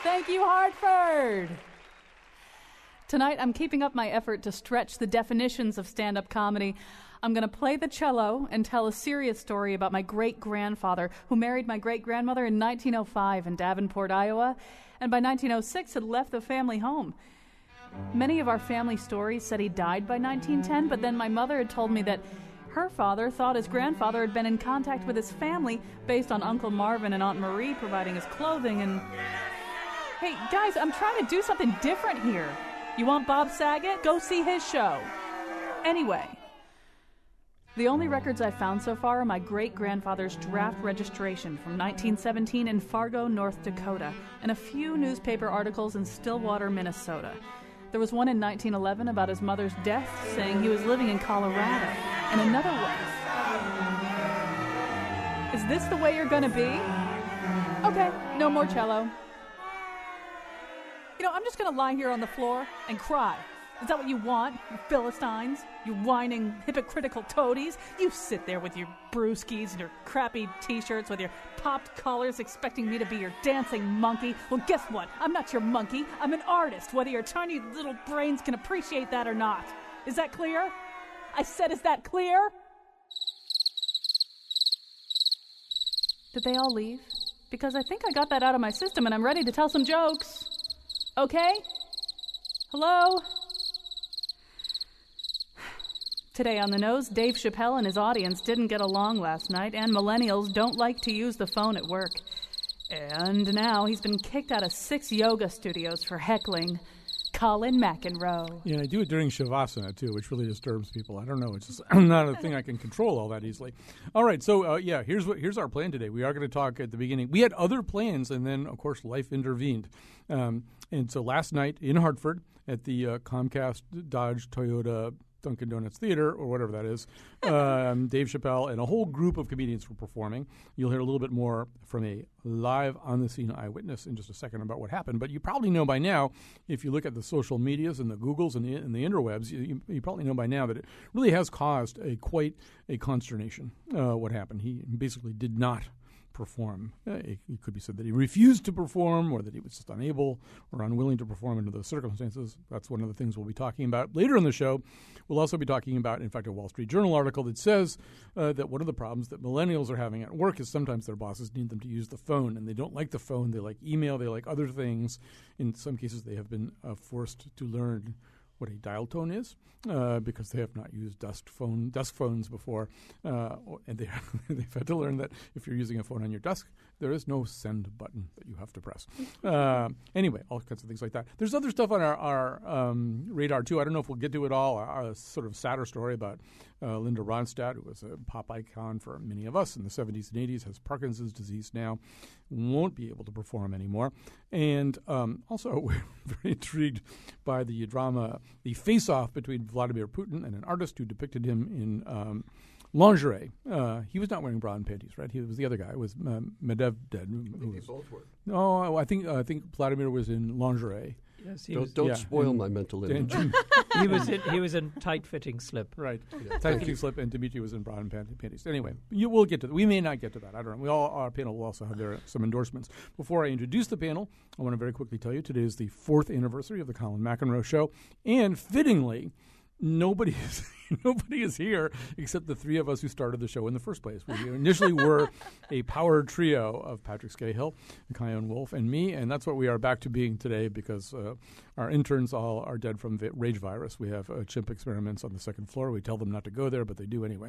Thank you, Hartford. Tonight, I'm keeping up my effort to stretch the definitions of stand-up comedy. I'm going to play the cello and tell a serious story about my great-grandfather who married my great-grandmother in 1905 in Davenport, Iowa, and by 1906 had left the family home. Many of our family stories said he died by 1910, but then my mother had told me that her father thought his grandfather had been in contact with his family based on Uncle Marvin and Aunt Marie providing his clothing and... Hey, guys, I'm trying to do something different here. You want Bob Saget? Go see his show. Anyway, the only records I've found so far are my great-grandfather's draft registration from 1917 in Fargo, North Dakota, and a few newspaper articles in Stillwater, Minnesota. There was one in 1911 about his mother's death, saying he was living in Colorado, and another one. Is this the way you're gonna be? Okay, no more cello. You know, I'm just going to lie here on the floor and cry. Is that what you want, you Philistines? You whining, hypocritical toadies? You sit there with your brewskis and your crappy T-shirts with your popped collars expecting me to be your dancing monkey. Well, guess what? I'm not your monkey. I'm an artist, whether your tiny little brains can appreciate that or not. Is that clear? I said, is that clear? Did they all leave? Because I think I got that out of my system and I'm ready to tell some jokes. Okay? Hello? Today on the nose, Dave Chappelle and his audience didn't get along last night, and millennials don't like to use the phone at work. And now he's been kicked out of 6 yoga studios for heckling Colin McEnroe. Yeah, and I do it during Shavasana, too, which really disturbs people. I don't know. It's just not a thing I can control all that easily. All right, so, here's our plan today. We are going to talk at the beginning. We had other plans, and then, of course, life intervened. And so last night in Hartford at the Comcast Dodge Toyota Dunkin' Donuts Theater, or whatever that is, Dave Chappelle and a whole group of comedians were performing. You'll hear a little bit more from a live on-the-scene eyewitness in just a second about what happened. But you probably know by now, if you look at the social medias and the Googles and the interwebs, you probably know by now that it really has caused quite a consternation, what happened. He basically did not perform. It could be said that he refused to perform or that he was just unable or unwilling to perform under those circumstances. That's one of the things we'll be talking about later in the show. We'll also be talking about, in fact, a Wall Street Journal article that says that one of the problems that millennials are having at work is sometimes their bosses need them to use the phone, and they don't like the phone. They like email. They like other things. In some cases, they have been forced to learn what a dial tone is because they have not used desk phones before. And they've had to learn that if you're using a phone on your desk, there is no send button that you have to press. Anyway, all kinds of things like that. There's other stuff on our radar, too. I don't know if we'll get to it all. A sort of sadder story about Linda Ronstadt, who was a pop icon for many of us in the 70s and 80s, has Parkinson's disease now, won't be able to perform anymore. And also, we're very intrigued by the drama, the face-off between Vladimir Putin and an artist who depicted him in lingerie. He was not wearing bra and panties, right? He was the other guy. It was Medvedev. I think they both were. No, I think Vladimir was in lingerie. Yes, don't spoil my mental image. he was in tight-fitting slip. Right, tight-fitting slip, and Dimitri was in bra and panties. Anyway, we'll get to that. We may not get to that. I don't know. Our panel will also have some endorsements. Before I introduce the panel, I want to very quickly tell you today is the 4th anniversary of the Colin McEnroe Show, and fittingly, nobody is here except the 3 of us who started the show in the first place. We initially were a power trio of Patrick Scahill, Kyone Wolf, and me, and that's what we are back to being today because our interns all are dead from rage virus. We have chimp experiments on the 2nd floor. We tell them not to go there, but they do anyway.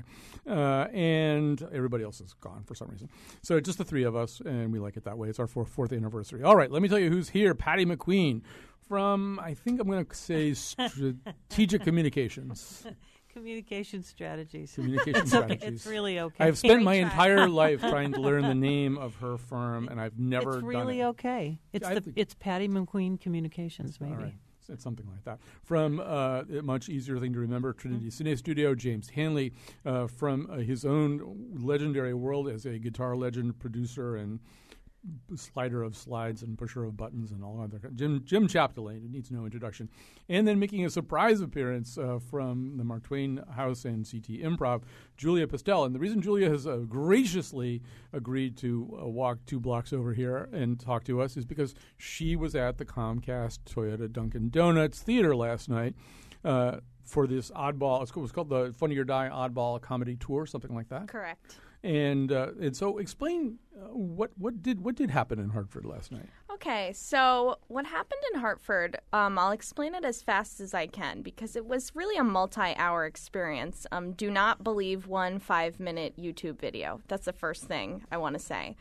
And everybody else is gone for some reason. So just the 3 of us, and we like it that way. It's our 4th anniversary. All right, let me tell you who's here. Patty McQueen from, I think I'm going to say, Strategic Communications. Communication strategies. It's really okay. I've spent my entire life trying to learn the name of her firm, and I've never done it. It's really okay. It's Patty McQueen Communications, maybe. All right. It's something like that. From a much easier thing to remember, Trinity Cine Studio, James Hanley, from his own legendary world as a guitar legend, producer, and slider of slides and pusher of buttons and all other. Jim Chapdelaine needs no introduction, and then making a surprise appearance from the Mark Twain House and CT Improv, Julia Pistel. And the reason Julia has graciously agreed to walk 2 blocks over here and talk to us is because she was at the Comcast Toyota Dunkin' Donuts Theater last night for this oddball. It was called the Funny or Die Oddball Comedy Tour, something like that. Correct. And so explain what did happen in Hartford last night. Okay, so what happened in Hartford, I'll explain it as fast as I can because it was really a multi-hour experience. Do not believe one 5-minute YouTube video. That's the first thing I want to say.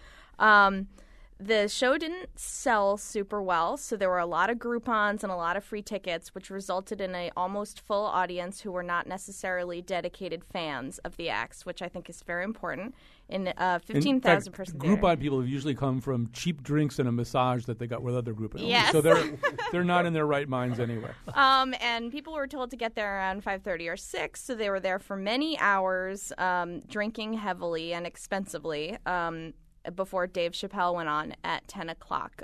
The show didn't sell super well, so there were a lot of Groupons and a lot of free tickets, which resulted in an almost full audience who were not necessarily dedicated fans of the acts, which I think is very important. In 15,000 person theater. Groupon people have usually come from cheap drinks and a massage that they got with other Groupon. Yes. So they're not in their right minds anyway. And people were told to get there around 5:30 or 6, so they were there for many hours, drinking heavily and expensively. Before Dave Chappelle went on at 10 o'clock.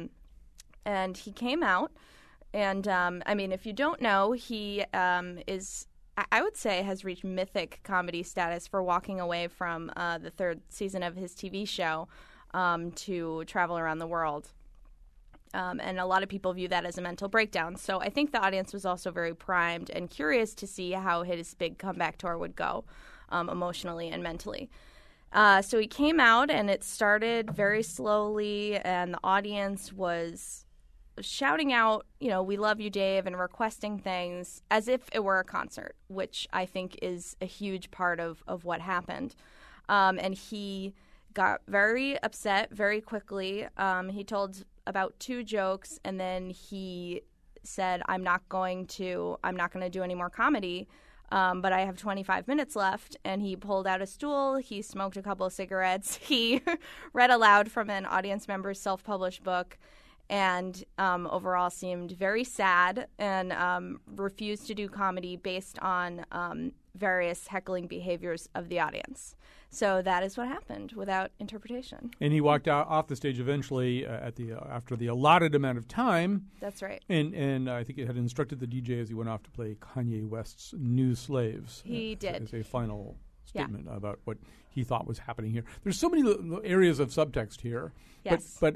And he came out, and, if you don't know, he is, I would say, has reached mythic comedy status for walking away from the 3rd season of his TV show to travel around the world. And a lot of people view that as a mental breakdown. So I think the audience was also very primed and curious to see how his big comeback tour would go emotionally and mentally. So he came out, and it started very slowly, and the audience was shouting out, we love you, Dave, and requesting things as if it were a concert, which I think is a huge part of what happened. And he got very upset very quickly. He told about 2 jokes, and then he said, I'm not going to do any more comedy. But I have 25 minutes left, and he pulled out a stool. He smoked a couple of cigarettes. He read aloud from an audience member's self-published book, and overall seemed very sad and refused to do comedy based on various heckling behaviors of the audience. So that is what happened without interpretation. And he walked out off the stage eventually after the allotted amount of time. That's right. And I think it had instructed the DJ as he went off to play Kanye West's New Slaves. He did. As a final statement about what he thought was happening here. There's so many areas of subtext here. Yes. But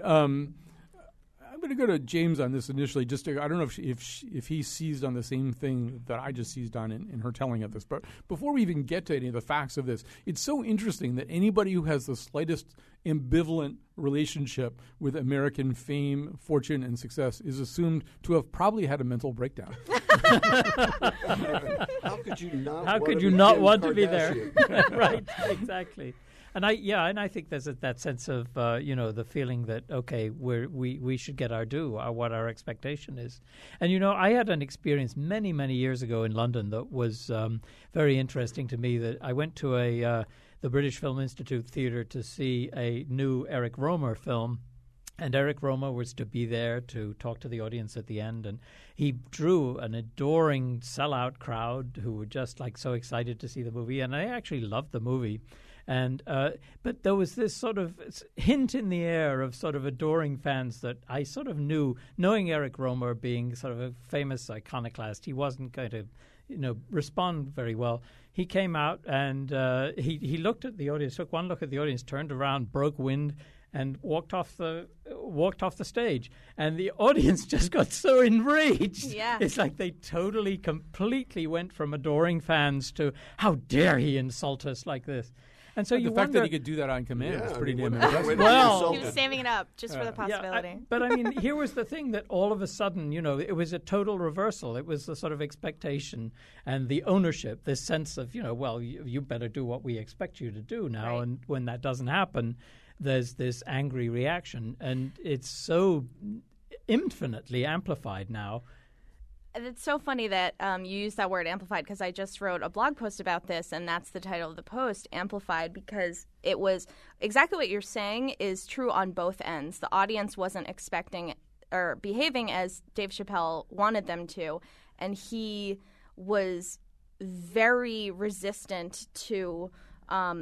I'm going to go to James on this initially. I don't know if he seized on the same thing that I just seized on in her telling of this. But before we even get to any of the facts of this, it's so interesting that anybody who has the slightest ambivalent relationship with American fame, fortune, and success is assumed to have probably had a mental breakdown. How could you not want to be there? Right, exactly. And I think there's that sense of the feeling that we should get our due, what our expectation is. And I had an experience many years ago in London that was very interesting to me. That I went to the British Film Institute Theatre to see a new Eric Romer film. And Eric Romer was to be there to talk to the audience at the end, and he drew an adoring sellout crowd who were just so excited to see the movie. And I actually loved the movie. And but there was this sort of hint in the air of sort of adoring fans that I sort of knew, knowing Eric Romer being sort of a famous iconoclast, he wasn't going to, respond very well. He came out and he looked at the audience, took one look at the audience, turned around, broke wind, and walked off the stage. And the audience just got so enraged. Yeah. It's like they completely went from adoring fans to, how dare he insult us like this? And so the fact that he could do that on command is pretty damn impressive. Well, he was saving it up just for the possibility. But here was the thing that all of a sudden, it was a total reversal. It was the sort of expectation and the ownership, this sense of, you better do what we expect you to do now. Right. And when that doesn't happen, there's this angry reaction. And it's so infinitely amplified now. It's so funny that you use that word amplified, because I just wrote a blog post about this, and that's the title of the post, Amplified, because it was exactly what you're saying is true on both ends. The audience wasn't expecting or behaving as Dave Chappelle wanted them to, and he was very resistant to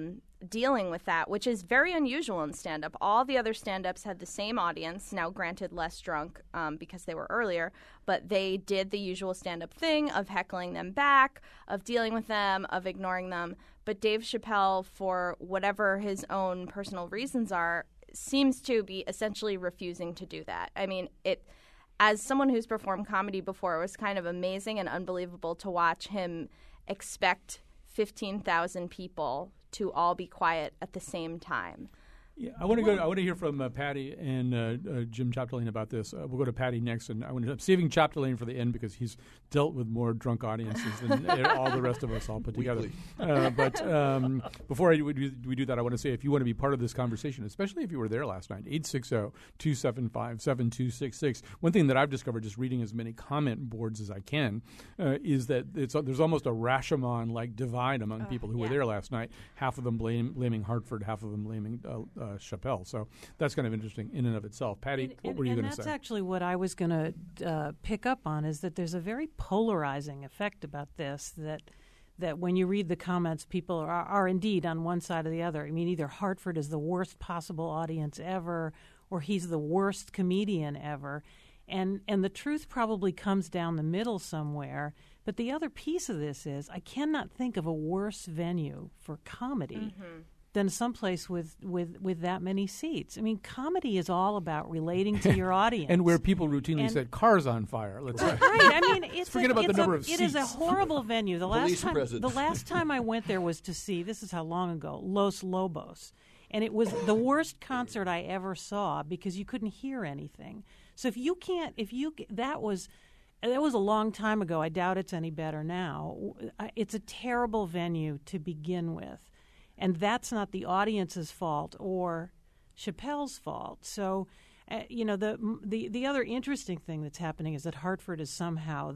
dealing with that, which is very unusual in stand-up. All the other stand-ups had the same audience, now granted less drunk because they were earlier, but they did the usual stand-up thing of heckling them back, of dealing with them, of ignoring them. But Dave Chappelle, for whatever his own personal reasons are, seems to be essentially refusing to do that. I mean, as someone who's performed comedy before, it was kind of amazing and unbelievable to watch him expect 15,000 people to all be quiet at the same time. Yeah, I want to hear from Patty and Jim Chapdelaine about this. We'll go to Patty next, and I'm saving Chapdelaine for the end because he's dealt with more drunk audiences than all the rest of us all put together. But before we do that, I want to say if you want to be part of this conversation, especially if you were there last night, 860-275-7266. One thing that I've discovered just reading as many comment boards as I can is that there's almost a Rashomon-like divide among people who were there last night. Half of them blaming Hartford, half of them blaming Chappelle. So that's kind of interesting in and of itself. Patty, what were you going to say? And that's actually what I was going to pick up on, is that there's a very polarizing effect about this, that when you read the comments, people are indeed on one side or the other. I mean, either Hartford is the worst possible audience ever, or he's the worst comedian ever. And the truth probably comes down the middle somewhere. But the other piece of this is I cannot think of a worse venue for comedy than someplace with that many seats. I mean, comedy is all about relating to your audience. And where people routinely set cars on fire, let's say. Right. I mean, forget about the number of seats. It is a horrible venue. The last time I went there was to see, this is how long ago, Los Lobos. And it was the worst concert I ever saw because you couldn't hear anything. So that was a long time ago. I doubt it's any better now. It's a terrible venue to begin with. And that's not the audience's fault or Chappelle's fault. So, the other interesting thing that's happening is that Hartford is somehow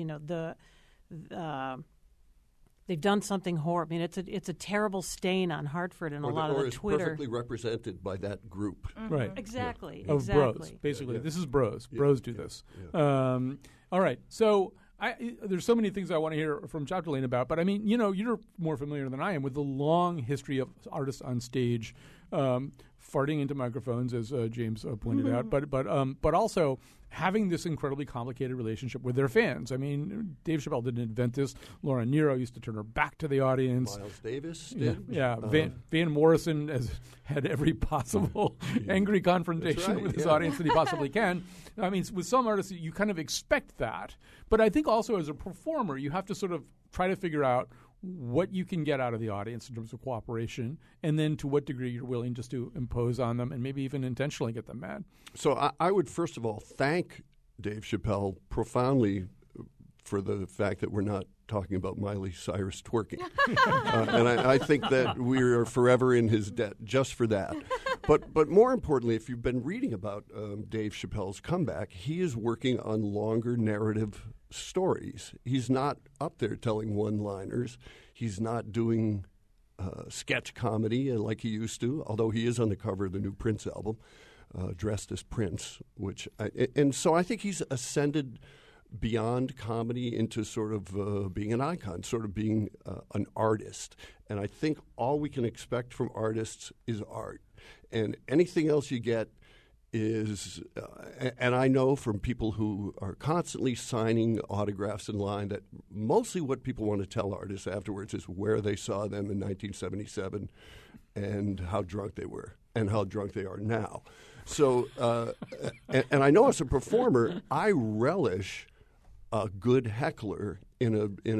they've done something horrible. I mean, it's a terrible stain on Hartford and a lot of the Twitter. Or is perfectly represented by that group. Right. Exactly. Yeah. Of bros, basically. Yeah. This is bros. Yeah. Bros do this. Yeah. All right. So there's so many things I want to hear from Chapdelaine about, but I mean, you're more familiar than I am with the long history of artists on stage farting into microphones, as James pointed out, but also having this incredibly complicated relationship with their fans. I mean, Dave Chappelle didn't invent this. Laura Nyro used to turn her back to the audience. Miles Davis did. Yeah. Van Morrison has had every possible angry confrontation with his audience that he possibly can. I mean, with some artists, you kind of expect that. But I think also as a performer, you have to sort of try to figure out what you can get out of the audience in terms of cooperation, and then to what degree you're willing just to impose on them and maybe even intentionally get them mad. So I would first of all thank Dave Chappelle profoundly for the fact that we're not talking about Miley Cyrus twerking. And I think that we are forever in his debt just for that. But more importantly, if you've been reading about Dave Chappelle's comeback, he is working on longer narrative stories. He's not up there telling one-liners. He's not doing sketch comedy like he used to, although he is on the cover of the new Prince album, dressed as Prince. And so I think he's ascended beyond comedy into sort of being an icon, sort of being an artist. And I think all we can expect from artists is art. And anything else you get is, and I know from people who are constantly signing autographs in line that mostly what people want to tell artists afterwards is where they saw them in 1977 and how drunk they were and how drunk they are now. So, and I know as a performer, I relish a good heckler in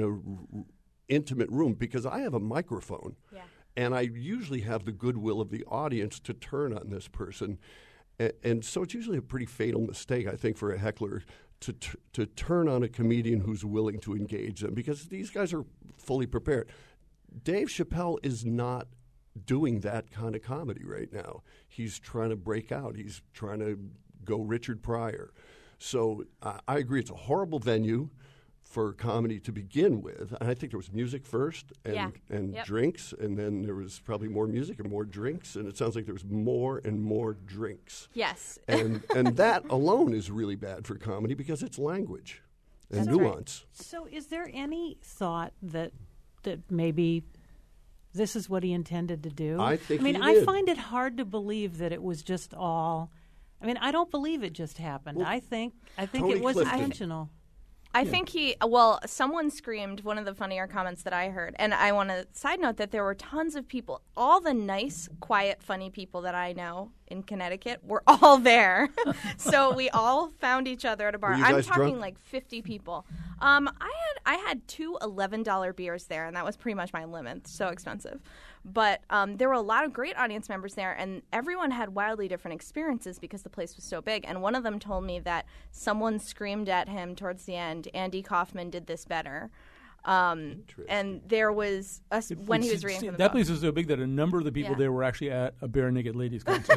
a intimate room because I have a microphone. Yeah. And I usually have the goodwill of the audience to turn on this person. And so it's usually a pretty fatal mistake, I think, for a heckler to turn on a comedian who's willing to engage them because these guys are fully prepared. Dave Chappelle is not doing that kind of comedy right now. He's trying to break out. He's trying to go Richard Pryor. So I agree it's a horrible venue for comedy to begin with. And I think there was music first and drinks, and then there was probably more music and more drinks, and it sounds like there was more and more drinks. Yes. And that alone is really bad for comedy because it's language and nuance. Right. So is there any thought that maybe this is what he intended to do? I think I mean, he I did. find it hard to believe that it was just all. I mean, I don't believe it just happened. Well, I think Tony it was Clifton. intentional. I think someone screamed, one of the funnier comments that I heard, and I want to side note that there were tons of people, all the nice, quiet, funny people that I know in Connecticut were all there. So we all found each other at a bar. Were you I'm guys talking drunk? like 50 people. I had two $11 beers there, and that was pretty much my limit. So expensive. But there were a lot of great audience members there, and everyone had wildly different experiences because the place was so big. And one of them told me that someone screamed at him towards the end, Andy Kaufman did this better. And there was, when he was reading from the that book. place is so big that a number of the people Yeah. there were actually at a Bare Naked Ladies concert.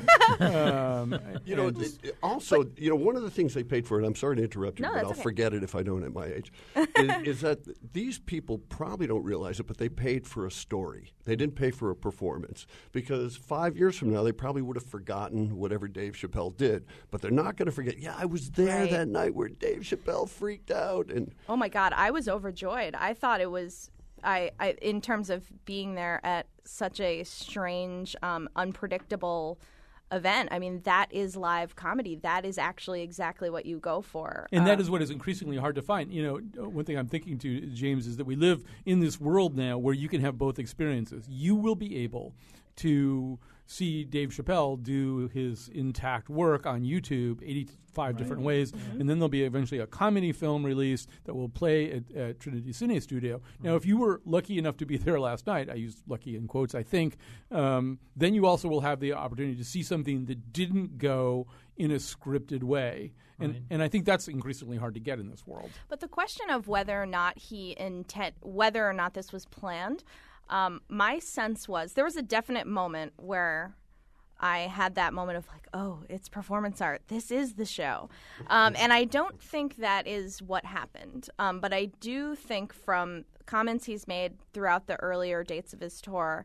Also, one of the things they paid for it, I'm sorry to interrupt you, No, but that's I'll okay. forget it if I don't at my age, is that these people probably don't realize it, but they paid for a story. They didn't pay for a performance because 5 years from now, they probably would have forgotten whatever Dave Chappelle did. But they're not going to forget, I was there Right. that night where Dave Chappelle freaked out. And Oh my God, I was overjoyed. I thought it was, I in terms of being there at such a strange, unpredictable event. I mean, that is live comedy. That is actually exactly what you go for. And that is what is increasingly hard to find. One thing I'm thinking to, James, is that we live in this world now where you can have both experiences. You will be able to see Dave Chappelle do his intact work on YouTube 85 different ways, and then there'll be eventually a comedy film released that will play at Trinity Cine Studio. Now, if you were lucky enough to be there last night, I use lucky in quotes, I think, then you also will have the opportunity to see something that didn't go in a scripted way. And I think that's increasingly hard to get in this world. But the question of whether or not whether or not this was planned, my sense was there was a definite moment where I had that moment of like, oh, it's performance art. This is the show. And I don't think that is what happened. But I do think from comments he's made throughout the earlier dates of his tour,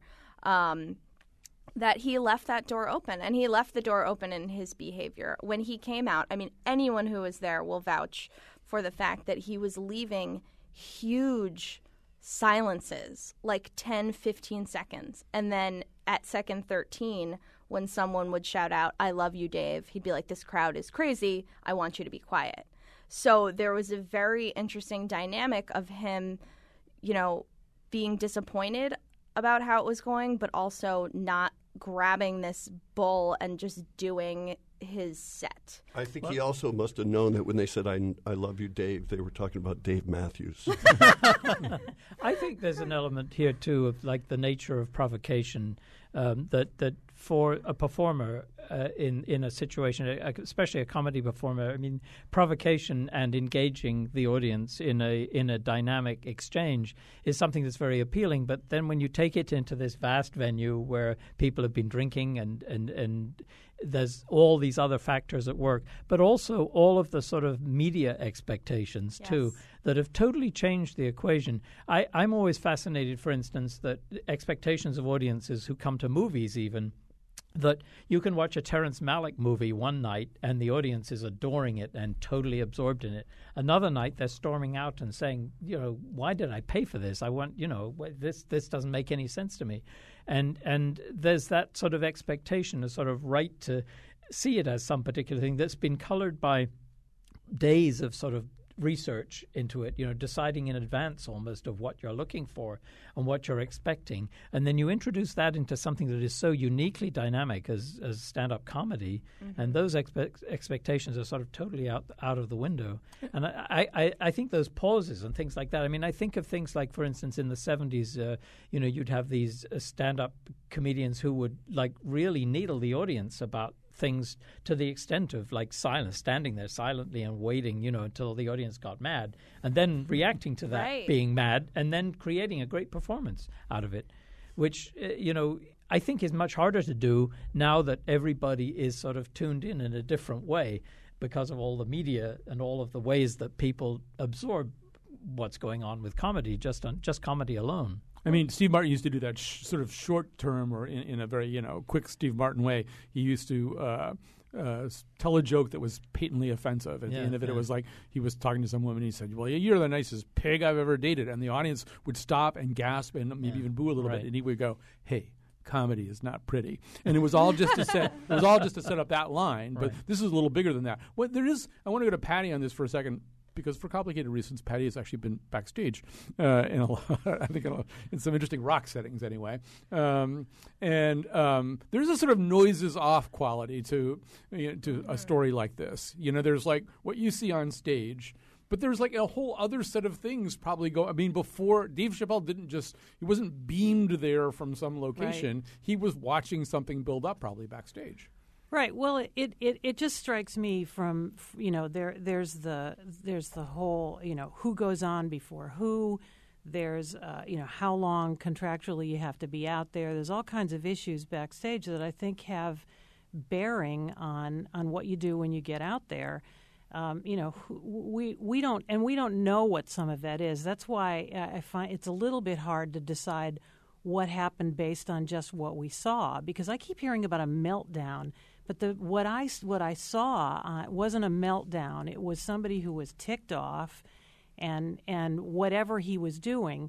that he left that door open, and he left the door open in his behavior. When he came out, I mean, anyone who was there will vouch for the fact that he was leaving huge silences, like 10, 15 seconds. And then at second 13, when someone would shout out, "I love you, Dave," he'd be like, "This crowd is crazy. I want you to be quiet." So there was a very interesting dynamic of him, being disappointed about how it was going, but also not grabbing this bull and just doing his set. I think he also must have known that when they said, I love you, Dave, they were talking about Dave Matthews. I think there's an element here, too, of like the nature of provocation that for a performer in a situation, especially a comedy performer, I mean, provocation and engaging the audience in a dynamic exchange is something that's very appealing. But then when you take it into this vast venue where people have been drinking and there's all these other factors at work, but also all of the sort of media expectations, too, that have totally changed the equation. I'm always fascinated, for instance, that expectations of audiences who come to movies even, that you can watch a Terrence Malick movie one night and the audience is adoring it and totally absorbed in it. Another night they're storming out and saying, why did I pay for this? I want, this doesn't make any sense to me. And there's that sort of expectation, a sort of right to see it as some particular thing that's been colored by days of sort of research into it, deciding in advance almost of what you're looking for and what you're expecting. And then you introduce that into something that is so uniquely dynamic as stand-up comedy, and those expectations are sort of totally out of the window. And I think those pauses and things like that, I mean, I think of things like, for instance, in the 70s, you'd have these stand-up comedians who would like really needle the audience about things to the extent of like silence, standing there silently and waiting, until the audience got mad, and then reacting to that being mad, and then creating a great performance out of it, which, I think is much harder to do now that everybody is sort of tuned in a different way because of all the media and all of the ways that people absorb what's going on with comedy, just comedy alone. I mean, Steve Martin used to do that sort of short term, or in a very quick Steve Martin way. He used to tell a joke that was patently offensive. At the end of it, it was like he was talking to some woman. And he said, "Well, you're the nicest pig I've ever dated," and the audience would stop and gasp and maybe even boo a little bit, and he would go, "Hey, comedy is not pretty," and it was all just to set. It was all just to set up that line. But this is a little bigger than that. What there is, I want to go to Patty on this for a second, because for complicated reasons, Patty has actually been backstage in a lot, I think in some interesting rock settings anyway. And there's a sort of noises off quality to a story like this. There's like what you see on stage, but there's like a whole other set of things probably go. I mean, before Dave Chappelle he wasn't beamed there from some location. Right. He was watching something build up probably backstage. Right. Well, it just strikes me from there's the whole who goes on before who, there's how long contractually you have to be out there. There's all kinds of issues backstage that I think have bearing on what you do when you get out there. We don't know what some of that is. That's why I find it's a little bit hard to decide what happened based on just what we saw, because I keep hearing about a meltdown. But what I saw wasn't a meltdown. It was somebody who was ticked off, and whatever he was doing,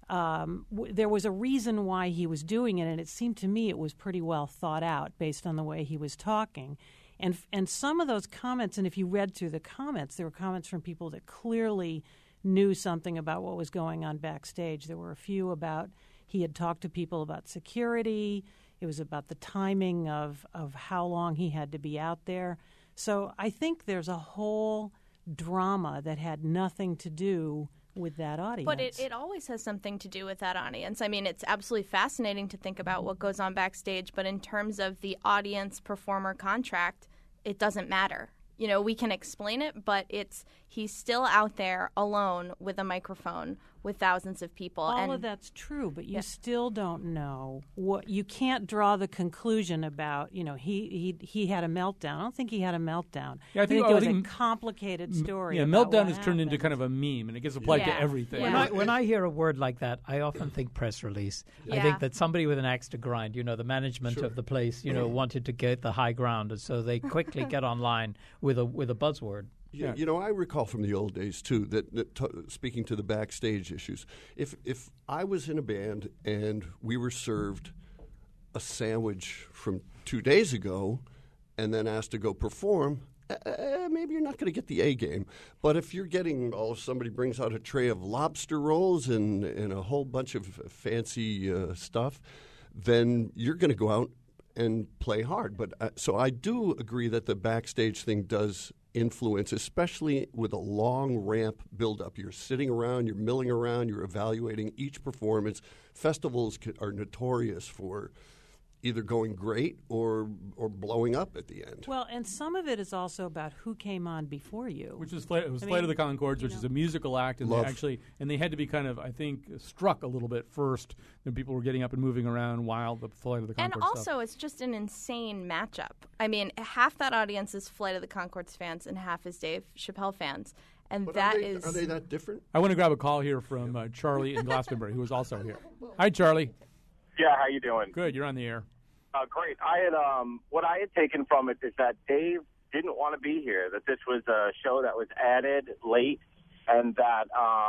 there was a reason why he was doing it, and it seemed to me it was pretty well thought out based on the way he was talking. And some of those comments, and if you read through the comments, there were comments from people that clearly knew something about what was going on backstage. There were a few about he had talked to people about security. It was about the timing of how long he had to be out there. So I think there's a whole drama that had nothing to do with that audience. But it always has something to do with that audience. I mean, it's absolutely fascinating to think about what goes on backstage, but in terms of the audience-performer contract, it doesn't matter. We can explain it, but he's still out there alone with a microphone with thousands of people. All of that's true, but you still don't know what. You can't draw the conclusion about. He had a meltdown. I don't think he had a meltdown. Yeah, I think it was a complicated story. Yeah, about meltdown what is turned into happened. kind of a meme, and it gets applied to everything. Yeah. When I hear a word like that, I often think press release. I think that somebody with an axe to grind, the management of the place, wanted to get the high ground, and so they quickly get online with a buzzword. Yeah. I recall from the old days, too, that speaking to the backstage issues, if I was in a band and we were served a sandwich from 2 days ago and then asked to go perform, maybe you're not going to get the A game. But if you're getting, somebody brings out a tray of lobster rolls and a whole bunch of fancy stuff, then you're going to go out and play hard. But so I do agree that the backstage thing does influence, especially with a long ramp buildup. You're sitting around, you're milling around, you're evaluating each performance. Festivals are notorious for either going great or blowing up at the end. Well, and some of it is also about who came on before you. Which was Flight of the Conchords, which is a musical act, and they had to be kind of, I think, struck a little bit first. And people were getting up and moving around while the Flight of the Conchords And also, it's just an insane matchup. I mean, half that audience is Flight of the Conchords fans, and half is Dave Chappelle fans. And But are they that different? I want to grab a call here from Charlie in Glastonbury, who is also here. Hi, Charlie. Yeah, how you doing? Good, you're on the air. Great. I had what I had taken from it is that Dave didn't want to be here. That this was a show that was added late, and that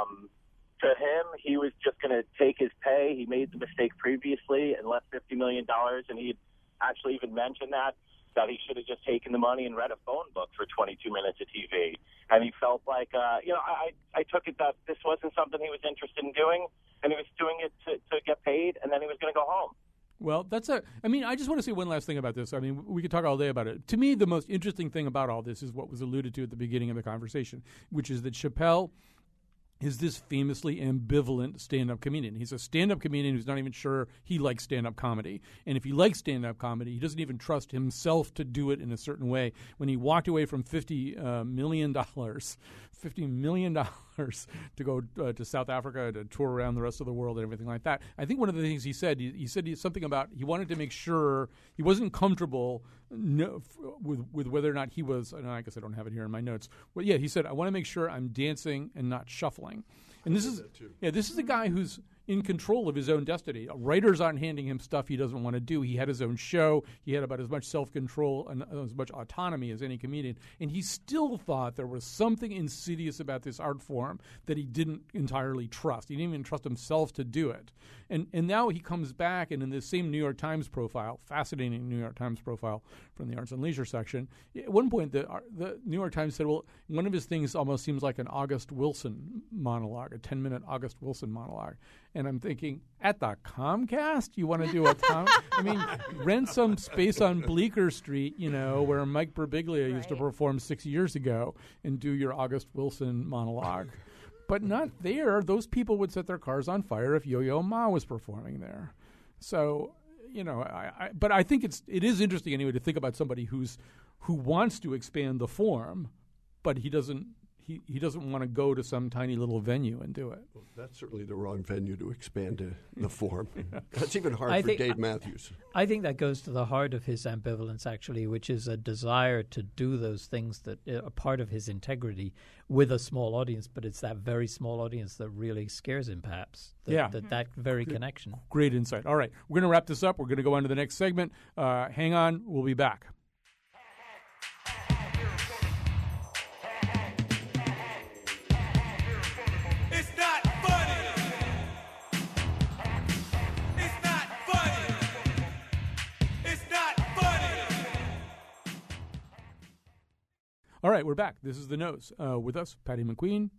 to him he was just going to take his pay. He made the mistake previously and left $50 million, and he actually even mentioned that he should have just taken the money and read a phone book for 22 minutes of TV. And he felt like, I took it that this wasn't something he was interested in doing, and he was doing it to get paid, and then he was going to go home. Well, I just want to say one last thing about this. I mean, we could talk all day about it. To me, the most interesting thing about all this is what was alluded to at the beginning of the conversation, which is that Chappelle is this famously ambivalent stand-up comedian. He's a stand-up comedian who's not even sure he likes stand-up comedy. And if he likes stand-up comedy, he doesn't even trust himself to do it in a certain way. When he walked away from $50 million to go to South Africa to tour around the rest of the world and everything like that, I think one of the things he said something about he wanted to make sure he wasn't comfortable with whether or not he was, and I guess I don't have it here in my notes. Well, yeah, he said, I want to make sure I'm dancing and not shuffling. And this is a guy who's, in control of his own destiny. Writers aren't handing him stuff he doesn't want to do. He had his own show. He had about as much self-control and as much autonomy as any comedian. And he still thought there was something insidious about this art form that he didn't entirely trust. He didn't even trust himself to do it. And now he comes back, and in this same New York Times profile, fascinating New York Times profile from the Arts and Leisure section, at one point the New York Times said, well, one of his things almost seems like an August Wilson monologue, a 10-minute August Wilson monologue. And I'm thinking, at the Comcast, you want to do a rent some space on Bleecker Street, where Mike Birbiglia used to perform 6 years ago, and do your August Wilson monologue. But not there. Those people would set their cars on fire if Yo-Yo Ma was performing there. So, but I think it is interesting anyway to think about somebody who wants to expand the form, but he doesn't want to go to some tiny little venue and do it. Well, that's certainly the wrong venue to expand the form. That's even hard for Dave Matthews. I think that goes to the heart of his ambivalence, actually, which is a desire to do those things that are part of his integrity with a small audience, but it's that very small audience that really scares him, perhaps. That very connection. Great insight. All right, we're going to wrap this up. We're going to go on to the next segment. Hang on. We'll be back. All right, we're back. This is The Nose. With us, Patty McQueen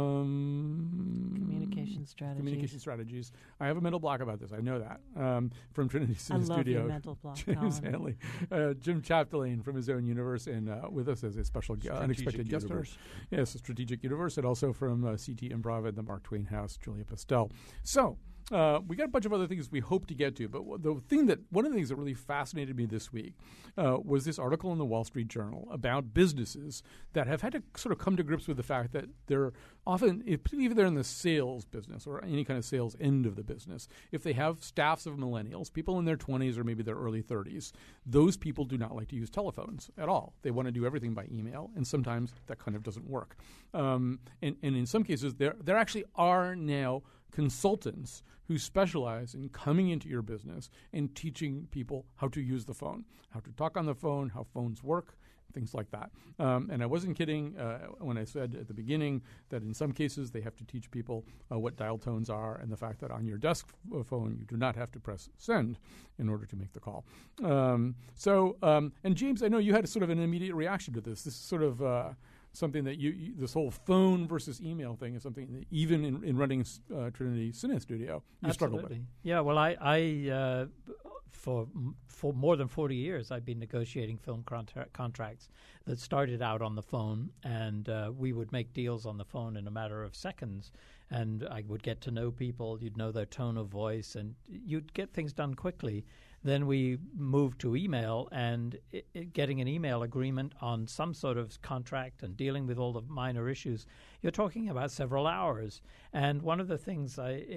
from Communication Strategies. I have a mental block about this. I know that. From Trinity Cine Studio. I love your mental block, James Hanley. Jim Chapdelaine from His Own Universe, and with us as a special unexpected guest star. Yes, Strategic Universe, and also from CT Improv at the Mark Twain House, Julia Pastel. So, we got a bunch of other things we hope to get to, but one of the things that really fascinated me this week was this article in the Wall Street Journal about businesses that have had to sort of come to grips with the fact that they're often, even they're in the sales business or any kind of sales end of the business, if they have staffs of millennials, people in their 20s or maybe their early 30s, those people do not like to use telephones at all. They want to do everything by email, and sometimes that kind of doesn't work. And in some cases, there actually are now consultants who specialize in coming into your business and teaching people how to use the phone, how to talk on the phone, how phones work, things like that. And I wasn't kidding when I said at the beginning that in some cases they have to teach people what dial tones are and the fact that on your desk phone you do not have to press send in order to make the call. And James, I know you had sort of an immediate reaction to this. This is sort of something that you this whole phone versus email thing is something that even in running Trinity Cine Studio, you struggle with. Yeah, well, I for more than 40 years, I've been negotiating film contracts that started out on the phone, and we would make deals on the phone in a matter of seconds, and I would get to know people. You'd know their tone of voice, and you'd get things done quickly. Then we moved to email, and getting an email agreement on some sort of contract and dealing with all the minor issues, you're talking about several hours. And one of the things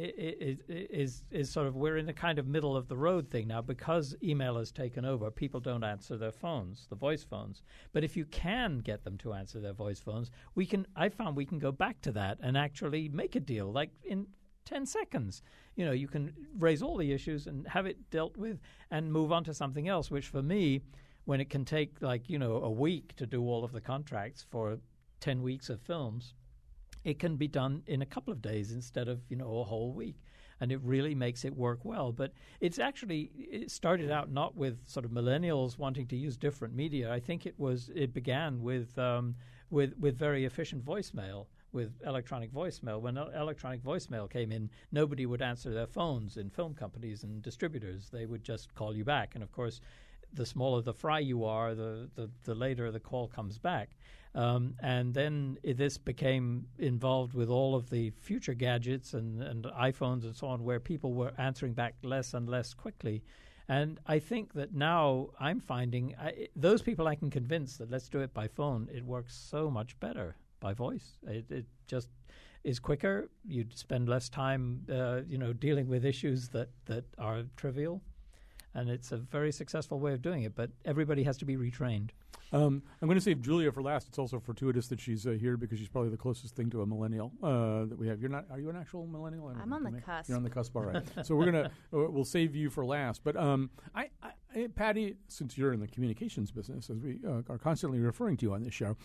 is sort of we're in the kind of middle of the road thing now because email has taken over. People don't answer their phones, the voice phones. But if you can get them to answer their voice phones, I found we can go back to that and actually make a deal, like in 10 seconds. You can raise all the issues and have it dealt with and move on to something else, which for me, when it can take a week to do all of the contracts for 10 weeks of films, it can be done in a couple of days instead of, a whole week. And it really makes it work well. But it started out not with sort of millennials wanting to use different media. I think it began with very efficient voicemail. With electronic voicemail. When electronic voicemail came in, nobody would answer their phones in film companies and distributors. They would just call you back. And, of course, the smaller the fry you are, the later the call comes back. And then this became involved with all of the future gadgets and iPhones and so on, where people were answering back less and less quickly. And I think that now I'm finding those people I can convince that let's do it by phone. It works so much better by voice. It just is quicker. You'd spend less time, dealing with issues that are trivial. And it's a very successful way of doing it, but everybody has to be retrained. I'm going to save Julia for last. It's also fortuitous that she's here because she's probably the closest thing to a millennial that we have. You're not? Are you an actual millennial? I'm on the cusp. You're on the cusp, all right. So we're gonna we'll save you for last. But Patty, since you're in the communications business, as we are constantly referring to you on this show,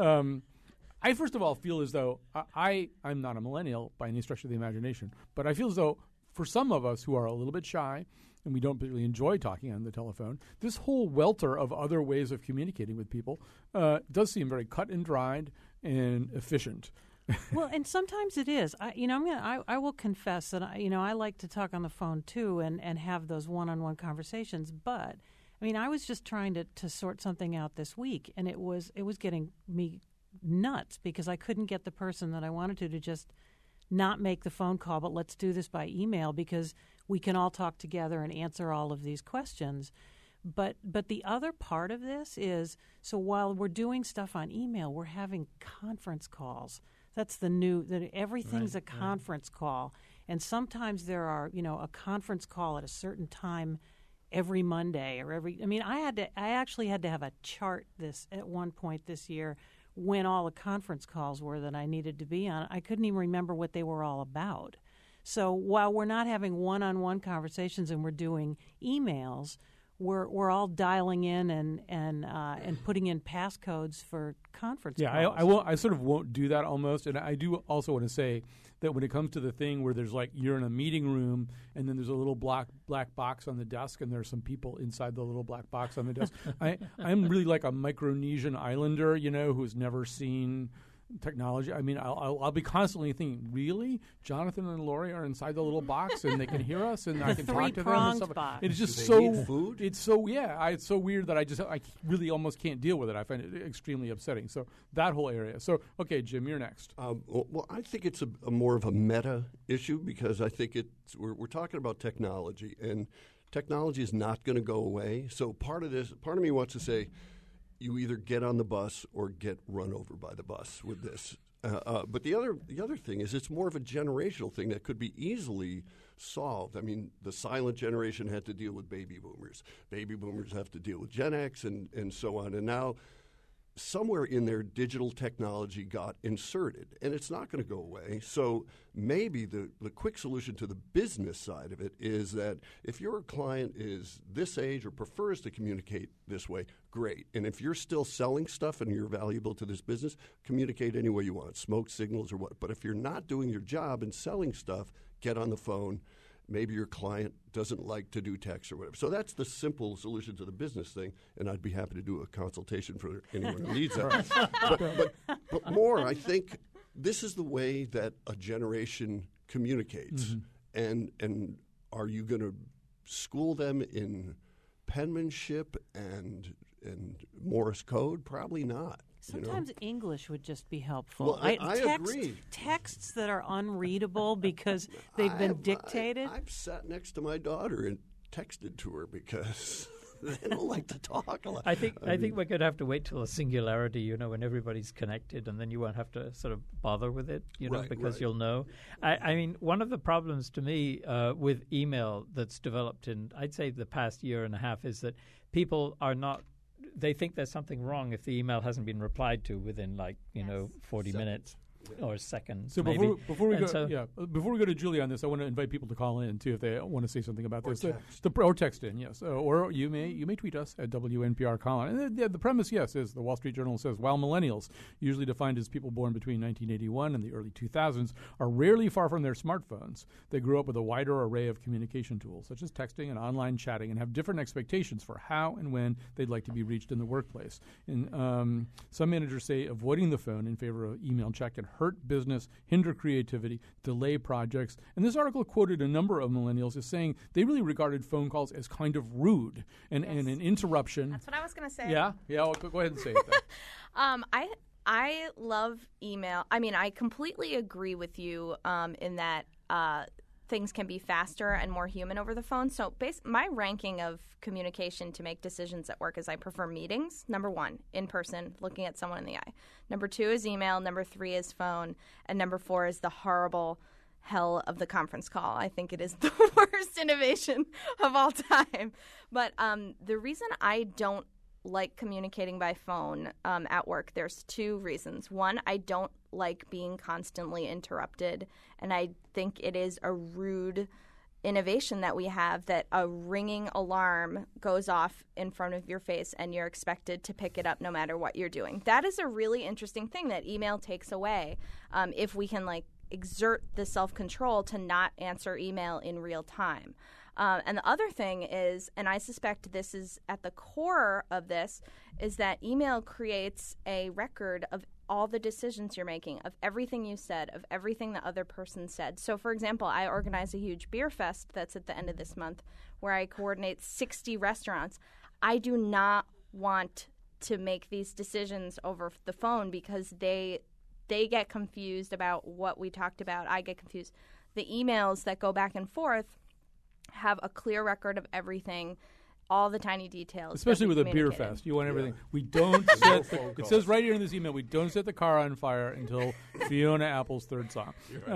I first of all feel as though I'm not a millennial by any stretch of the imagination, but I feel as though for some of us who are a little bit shy and we don't particularly enjoy talking on the telephone, this whole welter of other ways of communicating with people does seem very cut and dried and efficient. Well, and sometimes it is. I will confess that I like to talk on the phone too and have those one-on-one conversations. But I was just trying to sort something out this week, and it was getting me nuts because I couldn't get the person that I wanted to just not make the phone call, but let's do this by email because we can all talk together and answer all of these questions. But the other part of this is, so while we're doing stuff on email, we're having conference calls. That's everything's a conference call. And sometimes there are, a conference call at a certain time every Monday or I actually had to have a chart at one point this year when all the conference calls were that I needed to be on. I couldn't even remember what they were all about. So while we're not having one-on-one conversations and we're doing emails, we're all dialing in and putting in passcodes for conference calls. Yeah, I sort of won't do that almost. And I do also want to say that when it comes to the thing where there's you're in a meeting room and then there's a little black box on the desk and there's some people inside the little black box on the desk. I'm really like a Micronesian islander, who's never seen technology. I'll be constantly thinking, really? Jonathan and Lori are inside the little box and they can hear us and I can talk to them and stuff. Box. It's just food? It's so it's so weird that I really almost can't deal with it. I find it extremely upsetting. So that whole area. So okay, Jim, you're next. Well, I think it's a more of a meta issue because I think we're talking about technology and technology is not going to go away. So part of me wants to say, you either get on the bus or get run over by the bus with this. But the other thing is it's more of a generational thing that could be easily solved. The silent generation had to deal with baby boomers. Baby boomers have to deal with Gen X and so on. And now somewhere in there, digital technology got inserted, and it's not going to go away. So maybe the quick solution to the business side of it is that if your client is this age or prefers to communicate this way, great. And if you're still selling stuff and you're valuable to this business, communicate any way you want, smoke signals or what. But if you're not doing your job and selling stuff, get on the phone. Maybe your client doesn't like to do text or whatever. So that's the simple solution to the business thing, and I'd be happy to do a consultation for anyone who needs that. But more, I think this is the way that a generation communicates. Mm-hmm. And are you going to school them in penmanship and Morse code? Probably not. Sometimes English would just be helpful. Well, I agree. Texts that are unreadable because they've been dictated. I've sat next to my daughter and texted to her because they don't like to talk a lot. I think we're going to have to wait till a singularity, when everybody's connected, and then you won't have to sort of bother with it, because you'll know. One of the problems to me with email that's developed in, I'd say, the past year and a half is that people are not. They think there's something wrong if the email hasn't been replied to within 40 minutes or seconds. So before we go to Julia on this, I want to invite people to call in too if they want to say something about this. Or text in, yes. Or you may tweet us at WNPR Colin. And the premise, yes, is the Wall Street Journal says while millennials, usually defined as people born between 1981 and the early 2000s, are rarely far from their smartphones, they grew up with a wider array of communication tools such as texting and online chatting, and have different expectations for how and when they'd like to be reached in the workplace. And some managers say avoiding the phone in favor of email chat can hurt business, hinder creativity, delay projects. And this article quoted a number of millennials as saying they really regarded phone calls as kind of rude and an interruption. That's what I was going to say. Yeah? Well, go ahead and say it then. I love email. I completely agree with you in that things can be faster and more human over the phone. So my ranking of communication to make decisions at work is I prefer meetings. Number 1, in person, looking at someone in the eye. Number 2 is email. Number 3 is phone. And number 4 is the horrible hell of the conference call. I think it is the worst innovation of all time. But the reason I don't like communicating by phone at work, there's two reasons. One, I don't like being constantly interrupted, and I think it is a rude innovation that we have that a ringing alarm goes off in front of your face and you're expected to pick it up no matter what you're doing. That is a really interesting thing that email takes away. If we can exert the self-control to not answer email in real time. And the other thing is, and I suspect this is at the core of this, is that email creates a record of all the decisions you're making, of everything you said, of everything the other person said. So, for example, I organize a huge beer fest that's at the end of this month where I coordinate 60 restaurants. I do not want to make these decisions over the phone because they get confused about what we talked about. I get confused. The emails that go back and forth have a clear record of everything, all the tiny details. Especially with a beer fest. You want everything. We don't set it says right here in this email, we don't set the car on fire until Fiona Apple's third song.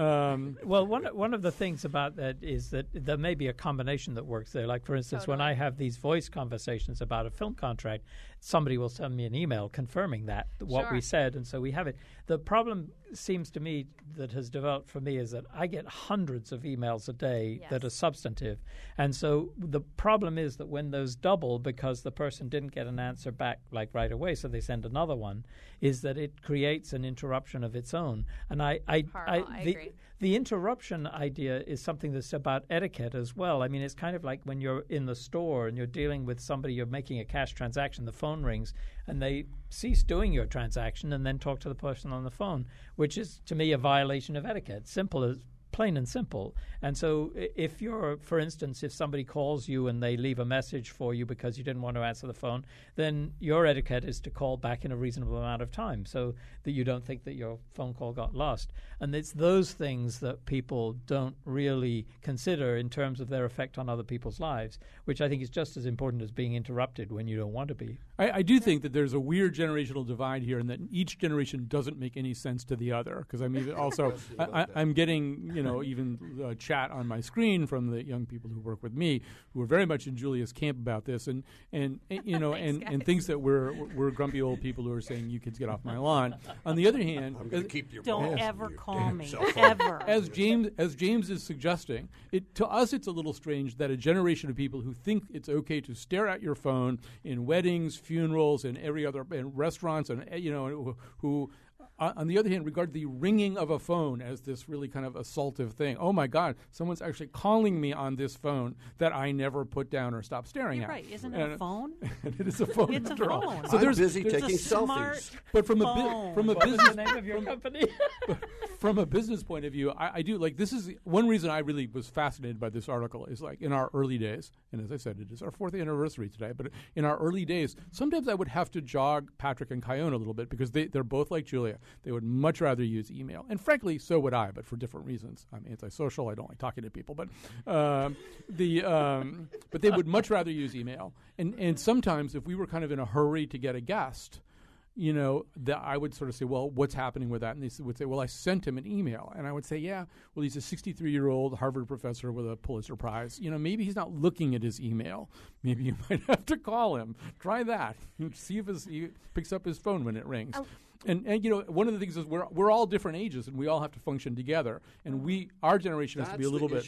Well, one of the things about that is that there may be a combination that works there. Like, for instance, when I have these voice conversations about a film contract, somebody will send me an email confirming what we said, and so we have it. The problem seems to me that has developed for me is that I get hundreds of emails a day that are substantive. And so the problem is that when those double because the person didn't get an answer back right away, so they send another one, is that it creates an interruption of its own. And I agree. The interruption idea is something that's about etiquette as well. I mean, it's kind of like when you're in the store and you're dealing with somebody, you're making a cash transaction, the phone rings, and they cease doing your transaction and then talk to the person on the phone, which is, to me, a violation of etiquette. Plain and simple. And so if you're, for instance, if somebody calls you and they leave a message for you because you didn't want to answer the phone, then your etiquette is to call back in a reasonable amount of time so that you don't think that your phone call got lost. And it's those things that people don't really consider in terms of their effect on other people's lives, which I think is just as important as being interrupted when you don't want to be. I do think that there's a weird generational divide here, and that each generation doesn't make any sense to the other. Because I mean, also, I'm getting even chat on my screen from the young people who work with me, who are very much in Julia's camp about this, and thinks that we're grumpy old people who are saying, "You kids get off my lawn." On the other hand, I'm going to keep your don't balls ever in your call me cell phone. ever. As James is suggesting, to us it's a little strange that a generation of people who think it's okay to stare at your phone in weddings, funerals, and every other in restaurants, and who on the other hand, regard the ringing of a phone as this really kind of assaultive thing. Oh, my God, someone's actually calling me on this phone that I never put down or stopped staring You're at. Right. Isn't it a phone? It is a phone. It's a after phone. all. So I'm busy taking smart selfies. But from a business the name of your company? from a business point of view, I do like this is one reason I really was fascinated by this article is like in our early days, and as I said, it is our 4th anniversary today, but in our early days, sometimes I would have to jog Patrick and Kiona a little bit because they're both like Julia. They would much rather use email. And frankly, so would I, but for different reasons. I'm antisocial. I don't like talking to people, but but they would much rather use email. And sometimes if we were kind of in a hurry to get a guest, I would sort of say, well, what's happening with that? And they would say, well, I sent him an email. And I would say, yeah, well, he's a 63-year-old Harvard professor with a Pulitzer Prize. Maybe he's not looking at his email. Maybe you might have to call him. Try that. See if he picks up his phone when it rings. Oh. And one of the things is we're all different ages and we all have to function together. And our generation has to be a little bit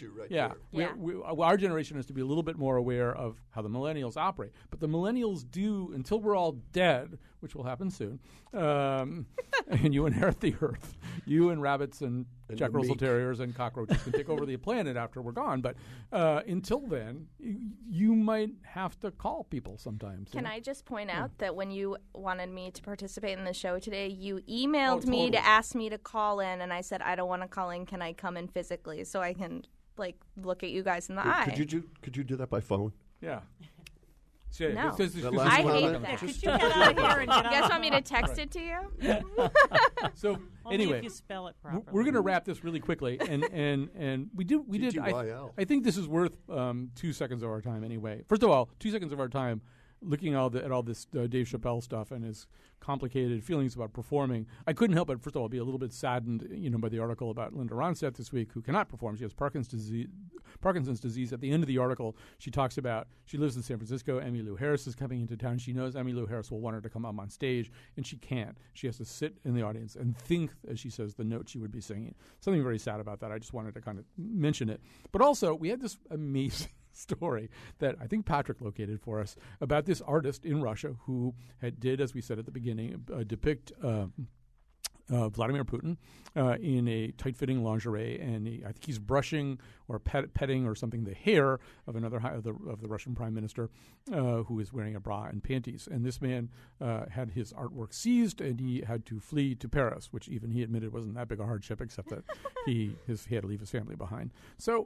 our generation has to be a little bit more aware of how the millennials operate. But the millennials do until we're all dead, which will happen soon. And you inherit the earth. You and rabbits and Jack Russell Terriers and cockroaches can take over the planet after we're gone. But until then, you might have to call people sometimes. Can I just point out that when you wanted me to participate in the show today, you emailed me to ask me to call in, and I said, I don't want to call in. Can I come in physically so I can look at you guys in the eye? Could you do that by phone? Yeah. No. I hate that. Could you get out of here and get You guys want me to text it to you? So Only anyway, if you spell it properly. we're going to wrap this really quickly, and we did. I think this is worth 2 seconds of our time anyway. First of all, 2 seconds of our time. looking at all this Dave Chappelle stuff and his complicated feelings about performing, I couldn't help but, first of all, be a little bit saddened, by the article about Linda Ronstadt this week, who cannot perform. She has Parkinson's disease. At the end of the article, she talks about she lives in San Francisco. Emmylou Harris is coming into town. She knows Emmylou Harris will want her to come up on stage, and she can't. She has to sit in the audience and think, as she says, the note she would be singing. Something very sad about that. I just wanted to kind of mention it. But also, we had this amazing story that I think Patrick located for us about this artist in Russia who did, as we said at the beginning, depict Vladimir Putin in a tight-fitting lingerie, and I think he's brushing or petting or something the hair of another of the Russian prime minister who is wearing a bra and panties. And this man had his artwork seized, and he had to flee to Paris, which even he admitted wasn't that big a hardship, except that he had to leave his family behind. So.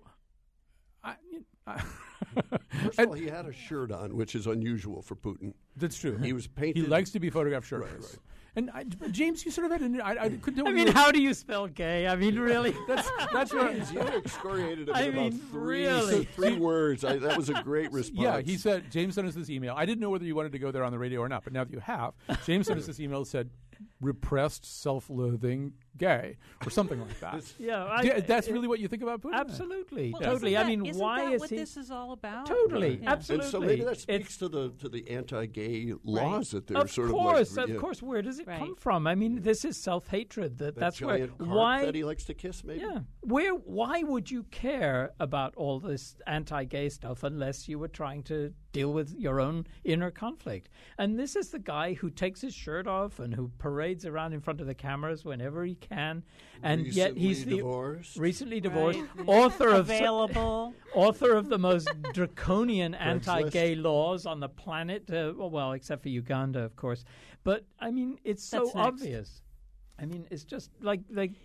First of all, he had a shirt on, which is unusual for Putin. That's true. He was painted. He likes to be photographed shirtless. Right. And James, you sort of had I couldn't. I mean, how do you spell gay? I mean, really? that's right. You excoriated him I in mean, about really? three words. That was a great response. Yeah, he said, James sent us this email. I didn't know whether you wanted to go there on the radio or not, but now that you have, James sent us this email that said, repressed, self-loathing gay, or something like that. That's really what you think about Putin? Absolutely, Well, totally. Isn't I mean, isn't why that is what he? this is all about? Totally, Yeah. absolutely. And so maybe that speaks to the anti-gay laws that they're Of sort course, of like. of course. Where does it come Right. from? I mean, this is self-hatred. That's where. giant carp Why? that he likes to kiss, maybe. Yeah. Why would you care about all this anti-gay stuff unless you were trying to deal with your own inner conflict? And this is the guy who takes his shirt off and who parades around in front of the cameras whenever he can, and yet he's recently divorced, Right. author of Available. author of the most draconian anti-gay laws on the planet. Well, except for Uganda, of course. But I mean, it's so That's next. obvious. I mean, it's just like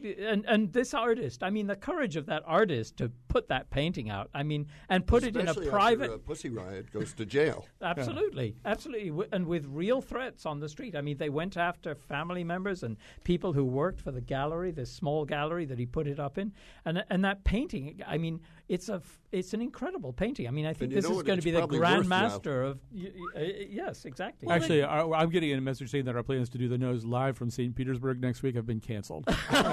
and this artist. I mean, the courage of that artist to put that painting out. I mean, and put it in a Especially private. after, Pussy Riot goes to jail. Absolutely, absolutely, and with real threats on the street. I mean, they went after family members and people who worked for the gallery, this small gallery that he put it up in, and that painting. I mean, it's an incredible painting. I mean, I think this is going to be the grand master of. Yes, exactly. Actually, I'm getting a message saying that our plans to do the nose live from St. Petersburg next week have been canceled.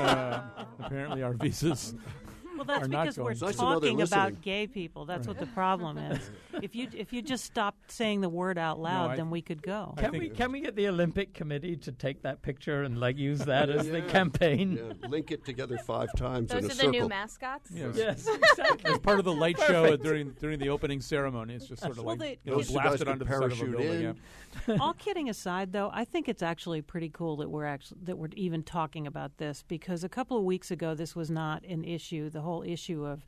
Apparently, our visas. Well, that's are not because we're going. It's nice to know they're talking about listening. gay people. That's what the problem is. If you just stopped saying the word out loud, then we could go. Can we get the Olympic Committee to take that picture and use that as the campaign? Yeah, link it together 5 times Those in a are circle. the new mascots. Yes, exactly. As part of the light show during the opening ceremony, it's just sort of Well, blasted guys could onto the side of a parachute building. in. Yeah. All kidding aside, though, I think it's actually pretty cool that we're even talking about this, because a couple of weeks ago this was not an issue. The whole issue of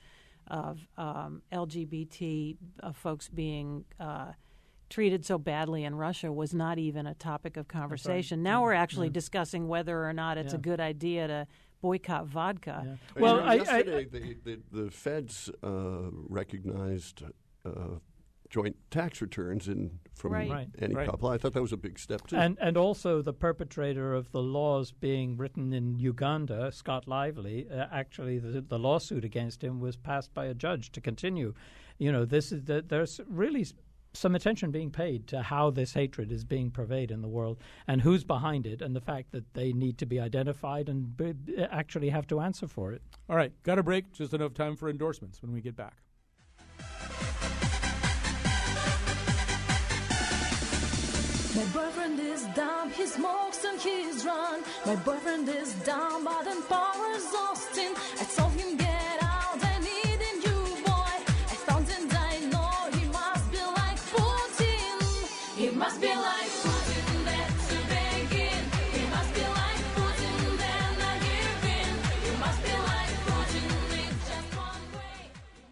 LGBT folks being treated so badly in Russia was not even a topic of conversation. Now we're actually discussing whether or not it's a good idea to boycott vodka. Yeah. Well, yesterday the feds recognized joint tax returns from any couple. I thought that was a big step too. And also the perpetrator of the laws being written in Uganda, Scott Lively, actually the lawsuit against him was passed by a judge to continue. There's really some attention being paid to how this hatred is being purveyed in the world and who's behind it, and the fact that they need to be identified and actually have to answer for it. All right, got a break. Just enough time for endorsements when we get back. My boyfriend is dumb, he smokes and he's drunk. My boyfriend is dumb, but in power exhausting. I told him get out, I need a new boy. I found and I know he must be like Putin. He must be like Putin, that's to begin. He must be like Putin, then I give in. He must be like Putin, it's just one way.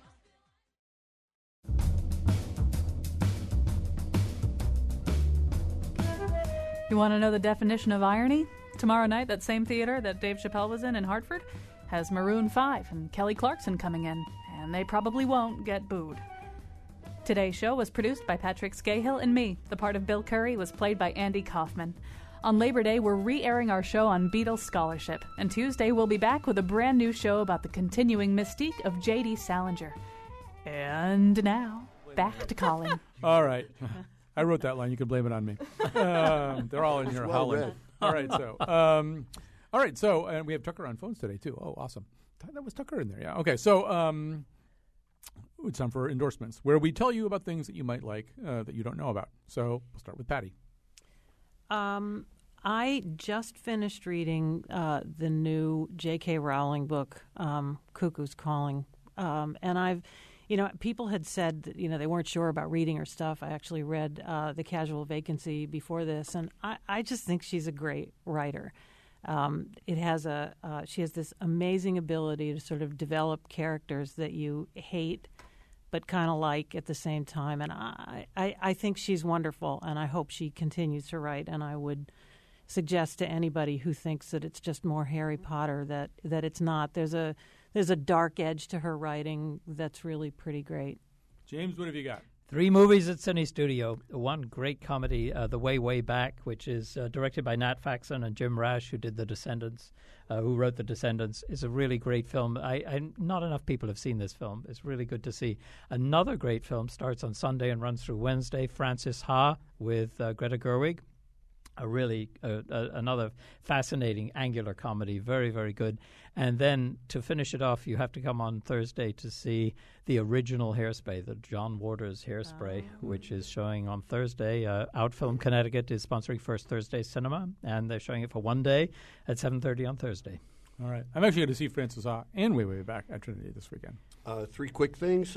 You want to know the definition of irony? Tomorrow night, that same theater that Dave Chappelle was in Hartford has Maroon 5 and Kelly Clarkson coming in, and they probably won't get booed. Today's show was produced by Patrick Scahill and me. The part of Bill Curry was played by Andy Kaufman. On Labor Day, we're re-airing our show on Beatles scholarship, and Tuesday we'll be back with a brand new show about the continuing mystique of J.D. Salinger. And now, back to Colin. All right. I wrote that line. You can blame it on me. They're all in here well howling. read. All right, so and we have Tucker on phones today too. Oh, awesome. That was Tucker in there. Yeah. Okay, so it's time for endorsements, where we tell you about things that you might like that you don't know about. So we'll start with Patty. I just finished reading the new J.K. Rowling book, Cuckoo's Calling, and people had said that, they weren't sure about reading her stuff. I actually read The Casual Vacancy before this, and I just think she's a great writer. She has this amazing ability to sort of develop characters that you hate but kind of like at the same time, and I think she's wonderful, and I hope she continues to write, and I would suggest to anybody who thinks that it's just more Harry Potter that it's not. There's a dark edge to her writing that's really pretty great. James, what have you got? 3 movies at Cine Studio. One great comedy, The Way Back, which is directed by Nat Faxon and Jim Rash, who did The Descendants, who wrote The Descendants. It's a really great film. Not enough people have seen this film. It's really good to see. Another great film starts on Sunday and runs through Wednesday, Frances Ha with Greta Gerwig. Another fascinating angular comedy, very, very good. And then to finish it off, you have to come on Thursday to see the original Hairspray, the John Waters Hairspray, which is showing on Thursday. Outfilm Connecticut is sponsoring First Thursday Cinema, and they're showing it for one day at 7:30 on Thursday. All right. I'm actually going to see Frances Ha and Way Back at Trinity this weekend. 3 quick things.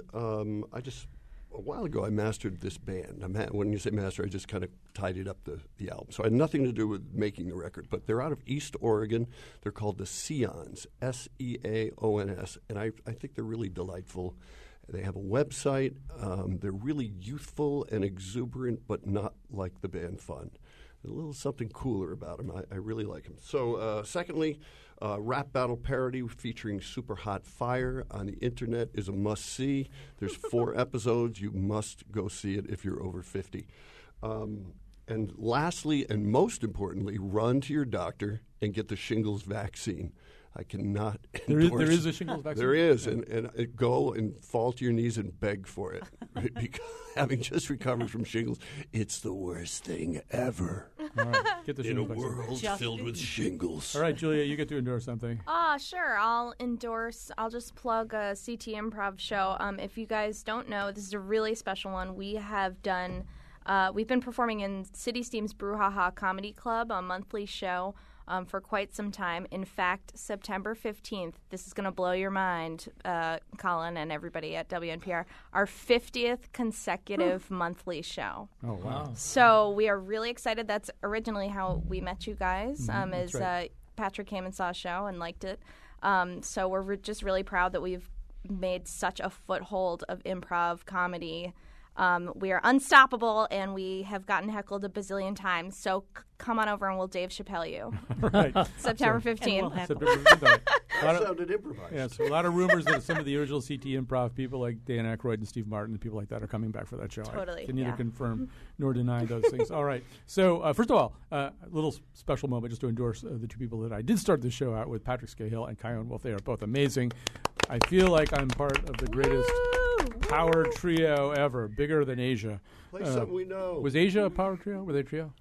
A while ago, I mastered this band. When you say master, I just kind of tidied up the album. So I had nothing to do with making the record. But they're out of East Oregon. They're called the Seons, Seaons. And I think they're really delightful. They have a website. They're really youthful and exuberant, but not like the band Fun. A little something cooler about them. I really like them. So secondly, rap battle parody featuring Super Hot Fire on the internet is a must-see. There's 4 episodes. You must go see it if you're over 50. And lastly, and most importantly, run to your doctor and get the shingles vaccine. I cannot endorse. There is a shingles vaccine? There is, and go and fall to your knees and beg for it. Right? Because having just recovered from shingles, it's the worst thing ever. All right, get the in a shingles vaccine. world filled with shingles. All right, Julia, you get to endorse something. Sure. I'll just plug a CT Improv show. If you guys don't know, this is a really special one. We have done, we've been performing in City Steam's Brouhaha Comedy Club, a monthly show, for quite some time. In fact, September 15th, this is going to blow your mind, Colin and everybody at WNPR, our 50th consecutive monthly show. Oh, wow. So we are really excited. That's originally how we met you guys, right. Patrick came and saw a show and liked it. So we're just really proud that we've made such a foothold of improv comedy. We are unstoppable, and we have gotten heckled a bazillion times. So come on over, and we'll Dave Chappelle you. Right. September 15th. That sounded improvised. Yeah, so a lot of rumors that some of the original CT Improv people like Dan Aykroyd and Steve Martin and people like that are coming back for that show. Totally, I can neither confirm nor deny those things. All right. So first of all, a little special moment just to endorse the 2 people that I did start the show out with, Patrick Scahill and Kyone Wolf. They are both amazing. I feel like I'm part of the greatest power trio ever, bigger than Asia. Play something we know. Was Asia a power trio? Were they a trio?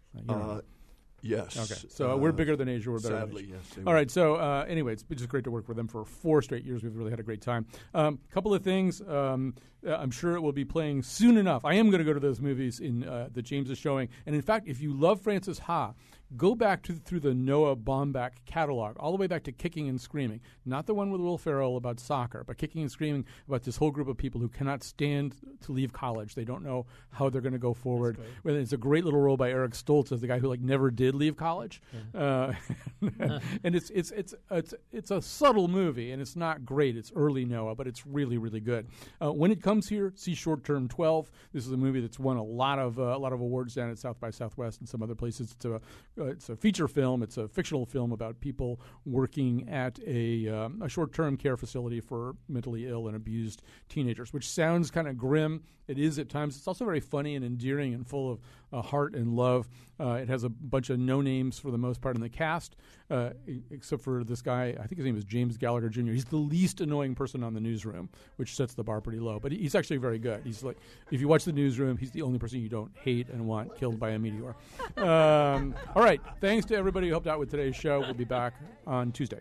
Yes. Okay, so we're bigger than Asia. We're better sadly, than Asia. yes. All right, so anyway, it's just great to work with them for 4 straight years. We've really had a great time. Couple of things. I'm sure it will be playing soon enough. I am going to go to those movies that James is showing. And in fact, if you love Frances Ha, go back through the Noah Baumbach catalog, all the way back to Kicking and Screaming. Not the one with Will Ferrell about soccer, but Kicking and Screaming about this whole group of people who cannot stand to leave college. They don't know how they're going to go forward. It's a great little role by Eric Stoltz as the guy who never did leave college. Yeah. And it's a subtle movie, and it's not great. It's early Noah, but it's really, really good. When it comes here, see Short Term 12. This is a movie that's won a lot of awards down at South by Southwest and some other places. It's a feature film. It's a fictional film about people working at a short-term care facility for mentally ill and abused teenagers, which sounds kind of grim. It is at times. It's also very funny and endearing and full heart and love. It has a bunch of no names for the most part in the cast, except for this guy. I think his name is James Gallagher Jr. He's the least annoying person on the Newsroom, which sets the bar pretty low. But he's actually very good. He's like, if you watch the Newsroom, he's the only person you don't hate and want killed by a meteor. All right. Thanks to everybody who helped out with today's show. We'll be back on Tuesday.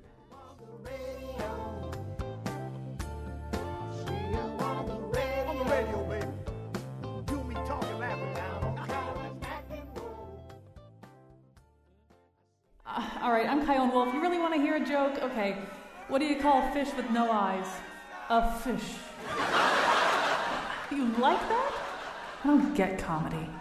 All right, I'm Kyone Wolf. You really want to hear a joke? Okay. What do you call a fish with no eyes? A fish. You like that? I don't get comedy.